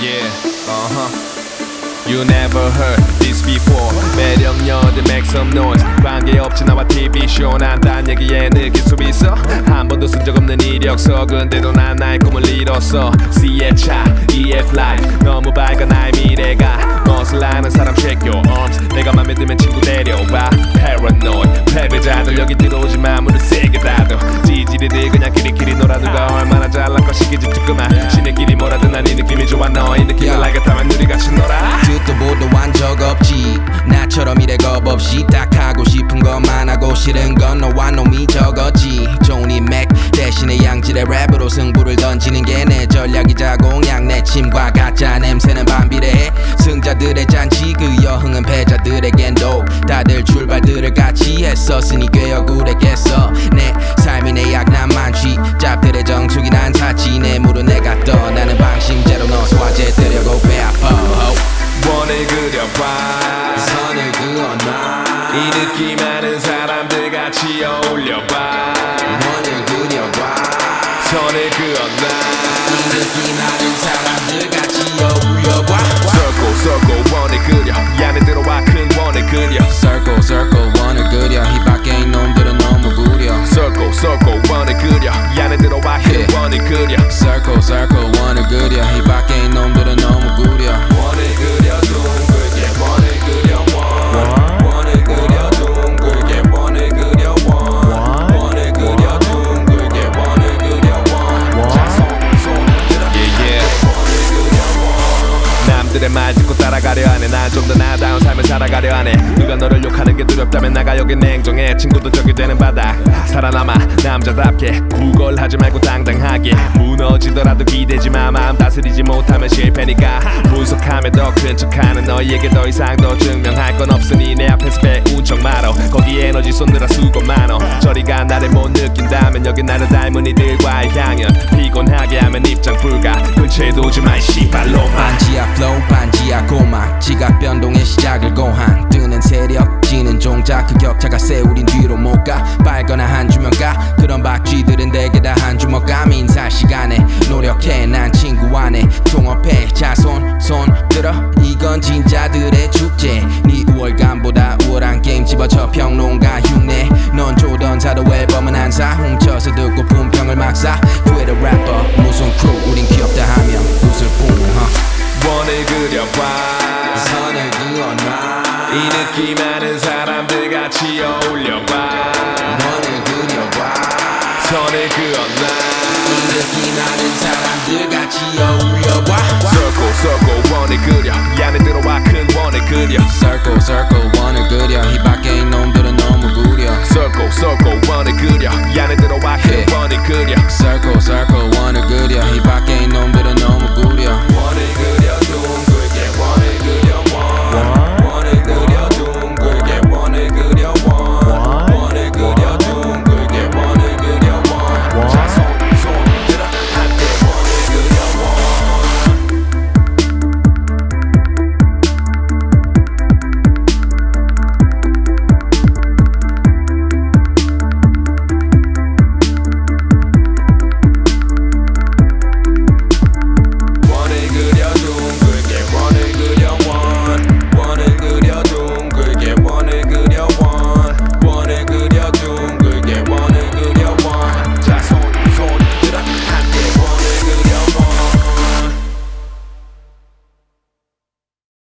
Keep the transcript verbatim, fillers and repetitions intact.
Yeah, uh-huh. You never heard this before. 매력녀들 make some noise. 관계없지 나와 티비쇼 난 딴 얘기에 느낄 수 있어. 한 번도 쓴 적 없는 이력서 근데도 난 나의 꿈을 이뤘어. C의 차, E의 life 너무 밝아 나의 미래가. 멋을 아는 사람 shake your arms. 내가 맘에 들면 친구 데려와. Paranoid 패배자들 여기 들어오지 마 문을 세게 닫아. 지지리들 그냥 끼리끼리 놀아. 누가 얼마나 잘난 것이기 집중 그만. 신의끼리 뭐라든 난 이 느낌이 좋아. 너 이 느낌을 알겠다면 우리 같이 놀아. 듣도 보도 한 적 없지. 나처럼 이래 겁없이 딱 하고 싶은 것만 하고 싫은 건 너와 놈이 적었지. 조니 맥 대신에 양질의 랩으로 승부를 던지는 게 내 전략이자 공약. 내 침과 가짜 냄새는 반비례해. 승자들의 잔치 그 여흥은 패자들에겐 도. 다들 출발들을 같이 했었으니 꽤 억울했겠어. 내 삶이 내 약난 많지. 짭들의 정수기 난 탔지. 내 물은 내가 떠. 나는 방심제로 너 소화제 뜨려고 배 아파. 원을 그려봐. 선을 그어놔. 이 느낌 아는 사람들 같이 어울려봐. 원을 그려봐. 선을 그어놔. 이 느낌 아는 사람들 같이 어울려봐. Circle circle 원을 그려. 이 안에 들어와 큰 원을 그려. Circle circle 원을 그려. 이 밖에 있는 놈들은 너무 구려. Circle circle 원을 그려. 이 안에 들어와 큰 Yeah. 원을 그려. Circle circle 원을 그려. 이 밖에 있는 놈들은 너무 구려. 원을 그려 둥글게 원을 그려 원. 원을 그려 둥글게 원을 그려 원. 원을 그려 둥글게 원을 그려 원. 자 손 손을 들어. Yeah yeah. 원을 그려 원. 남들의 말 듣고 따라가려 하네. 난 좀 더 나다운 삶을 살아가려 하네. 누가 너를 욕하는 게 두렵다면 나가 여기 냉정해. 친구도 적이 되는 바다. 살아남아 남자답게 구걸하지 말고 당당하게. 무너지더라도 기대지 마. 마음 다스리지 못하면 실패니까. 분석하며 더 큰 척하는 너희에게 더 이상 더 증명할 건 없으니 내 앞에서 배운 척 말어. 거기에 에너지 쏟느라 수고 많어. 저리가 나를 못 느낀다면 여기 나를 닮은 이들과의 향연. 피곤하게 하면 입장 불가. 근처에 두지 마 이 씨발로만. 반지하 flow 반지하 고막. 지각 변동의 시작을 고한. 뜨는 세력 지는 종작. 그 격차가 세 우린 뒤로 못 가. 빨거나 한 주면 가. 그런 박쥐들은 대개 다 한 주먹 감. 인사 시간에 노력해 난 친구 안에 통업해. 자 손 손 들어. 이건 진짜들의 축제. 네 우월감보다 우월한 게임 집어쳐 평론가 흉내. 넌 조던사도 앨범은 안 사. 훔쳐서 듣고 품평을 막 사. 트위터 래퍼 무슨 크루 우린 귀엽다 하면 웃을 뿐. 원을 그려봐. 선을 그어놔. 이 느낌 아는 사람들 같이 어울려봐. 원을 그려봐. 선을 그어놔. 이 느낌 아는 사람들 같이 어울려봐. Circle circle 원을 그려. 이 안에 들어와 큰 원을 그려. Circle